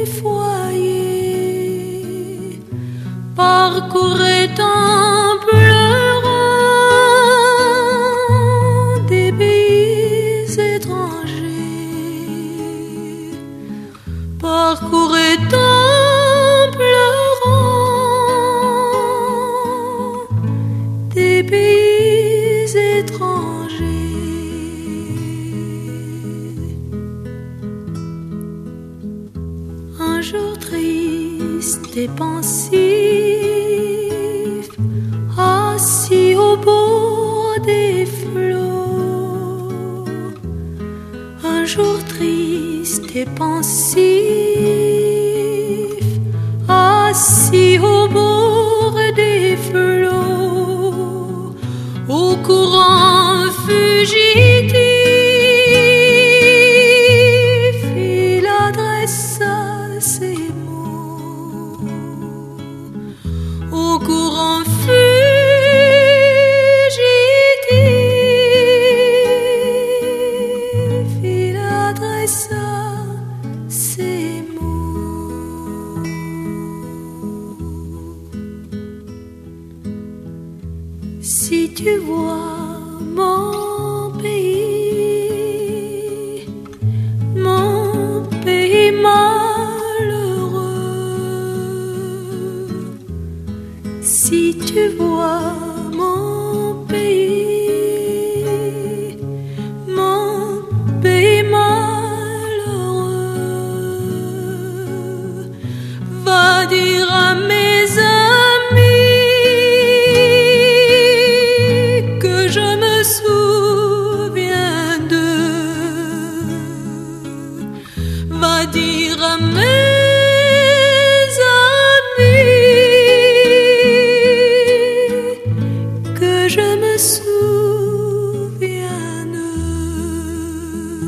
foyers, parcourait en pleurant des pays étrangers, parcourait en pleurant des pays étrangers. Un jour triste et pensif, assis au bord des flots. Un jour triste et pensif, assis au bord des flots, au courant fugitif. Au courant fugitif, il adressa ces mots. Si tu vois mon pays malheureux, si tu vois mon pays malheureux, va dire à mes amis que je me souviens d'eux, va dire à mes je me souviens d'eux.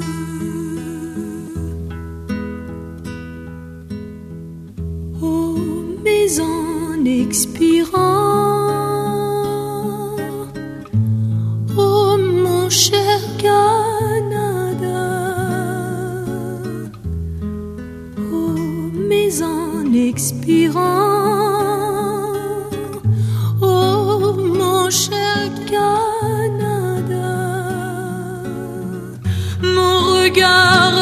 Oh, mais en expirant, oh mon cher Canada, oh, mais en expirant, oh mon cher Canada, mon regard